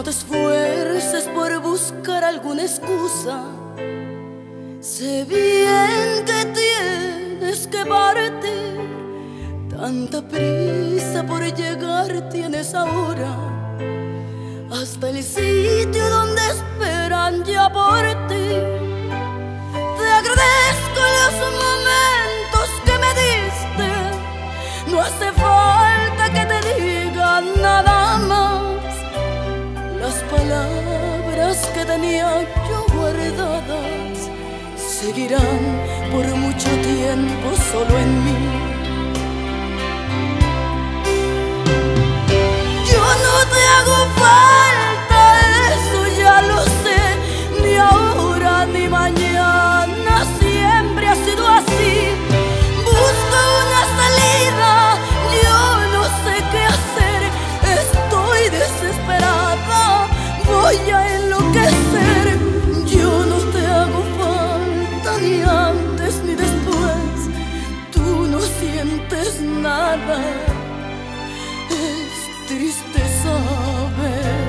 te esfuerces por buscar alguna excusa. Sé bien que tienes que partir, tanta prisa por llegar tienes ahora, hasta el sitio donde esperan ya por ti. Te agradezco los momentos que me diste, no hace falta que te diga nada más. Las palabras que tenía yo guardadas seguirán por mucho tiempo solo en mí. Yo no te hago falta, eso ya lo sé, ni ahora ni mañana, siempre ha sido así. Busco una salida, yo no sé qué hacer, estoy desesperada, voy a enloquecer. Yo no te hago falta ni antes ni después, tú no sientes nada. Es triste saber.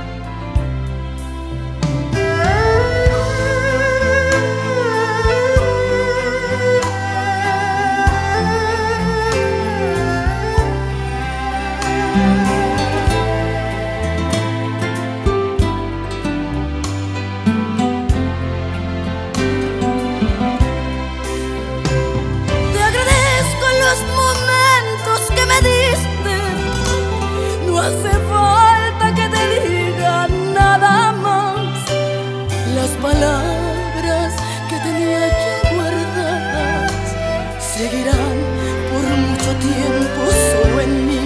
No hace falta que te diga nada más. Las palabras que tenía ya guardadas seguirán por mucho tiempo solo en mí.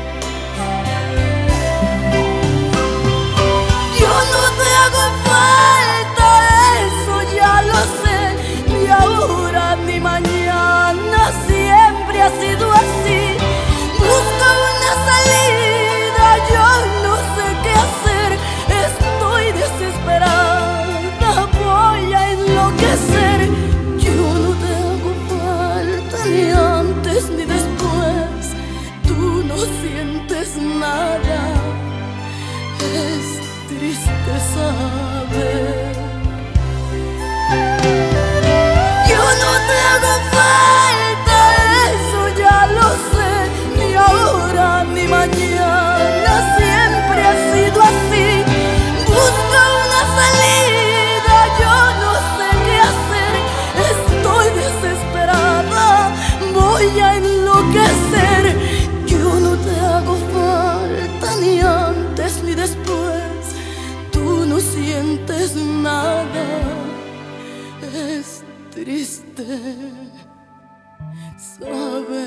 Yo no te hago falta, eso ya lo sé, ni ahora ni mañana, siempre ha sido así. Busco una salida, yo no sé qué hacer, estoy desesperada, voy a enloquecer. Yo no te hago falta ni antes ni después, tú no sientes nada, es triste saber. Yo no te hago falta, eso ya lo sé, ni ahora ni mañana, siempre ha sido así. Busco una salida, yo no sé qué hacer, estoy desesperada, voy a enloquecer. Yo no te hago falta ni antes ni después, tú no sientes nada, es triste saber.